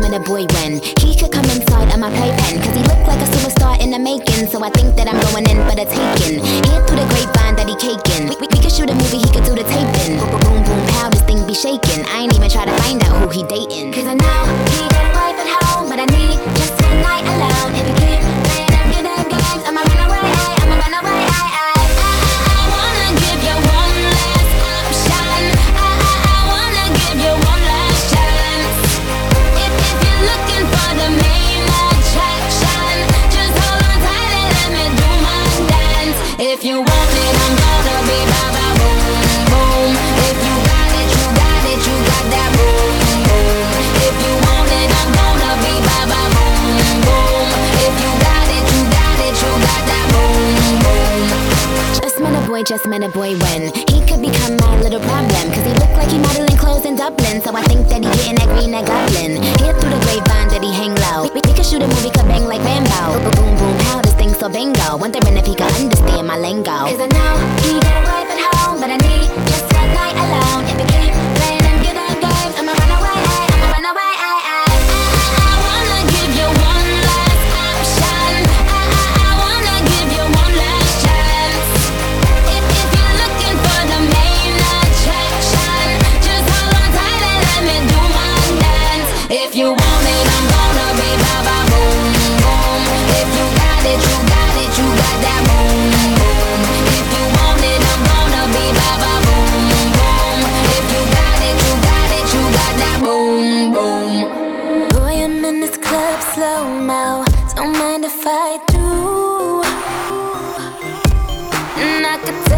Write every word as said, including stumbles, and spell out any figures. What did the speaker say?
met a boy when he could come inside of my playpen, cause he looked like a superstar in the making. So I think that I'm going in for the taking. Hear through the grapevine that he caking. We, we, we could shoot a movie, he could do the taping. Boom, boom, boom, pow, this thing be shaking. I ain't even try to find out who he dating, cause I know he got a wife at home, but I need just one night alone. If you keep playing them good damn games, I'ma run away, ay, I'ma run away, ay, ay. I wanna give you one last option. I, I, I wanna give you one last chance. If, if you're looking for the main attraction, just hold on tight and let me do my dance. If you want it, I'm gonna be ba ba boom boom. If you got it, you got it, you got that boom boom. If you want it, I'm gonna be ba ba boom boom. If you got it, you got it, you got that boom boom. Just met a boy, just met a boy when he could become my little problem, cause he looked like he modeling clothes in Dublin. So I think that he getting that green, that goblin. Hear through the grapevine that he hang low. We, we, we could shoot a movie, could bang like Rambo. Boom, boom, boom, how this thing so bingo. Wondering if he could understand my lingo, cause I know he got a wife at home, but I need just one night alone. If you keep playing them good damn games, I'ma run away, ay, I'ma run away, ay, ay. I wanna give you one last option. I, I, I wanna give you one last chance. If, if you're looking for the main attraction, just hold on tight and let me do my dance. If you want it, I'm gonna be ba ba boom boom. If you got it, you got it, you got that boom boom. If you want it, I'm gonna be ba ba boom boom. If you got it, you got it, you got that boom boom. Boy, I'm in this club slow-mo, don't mind if I do. And I could